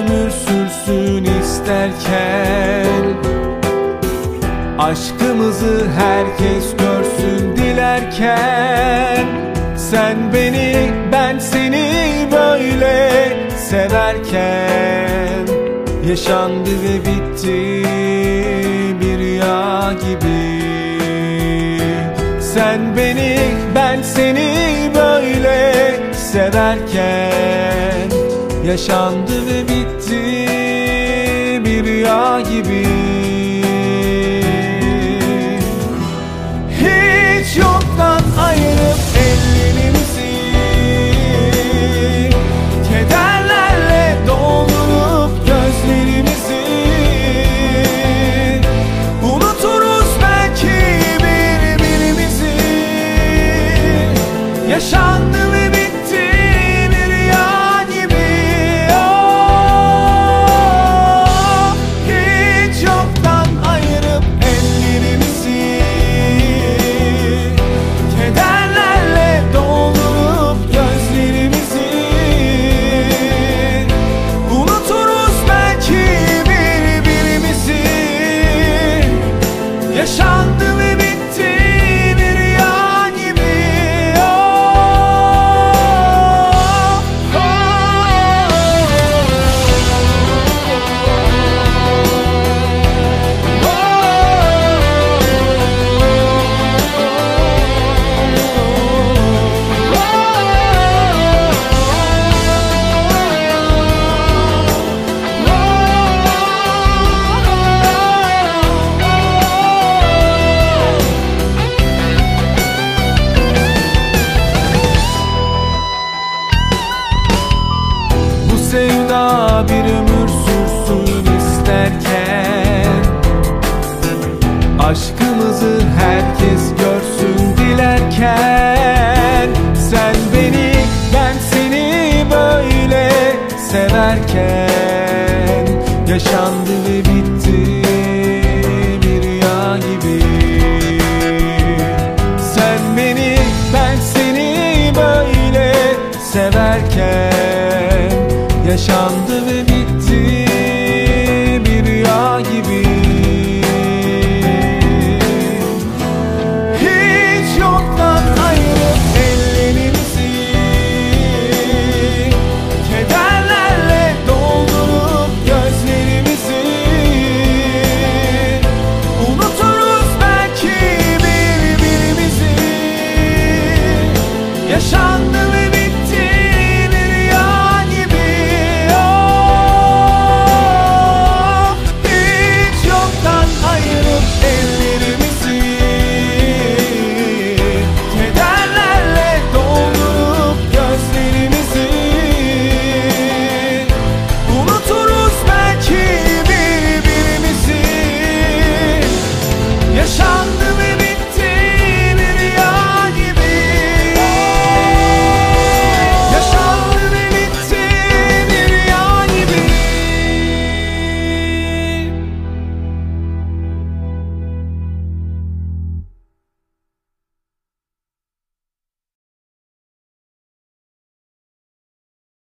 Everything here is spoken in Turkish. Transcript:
ömür sürsün isterken, aşkımızı herkes görsün dilerken, sen beni ben seni böyle severken, yaşandı ve bitti bir rüya gibi. Sen beni ben seni böyle severken, yaşandı ve bitti bir rüya gibi. Hiç yoktan ayırıp ellerimizi, kederlerle doldurup gözlerimizi, unuturuz belki birbirimizi. Yaşandı ve bitti bir rüya gibi. Oh, hiç yoktan ayırıp ellerimizi, kederlerle doldurup gözlerimizi, unuturuz belki birbirimizi. Yaşandı ve bitti bir rüya gibi. Sevda bir ömür sürsün isterken, aşkımızı herkes görsün dilerken, sen beni ben seni böyle severken, yaşandı ve bitti bir rüya gibi. Sen beni ben seni böyle severken, yaşandı ve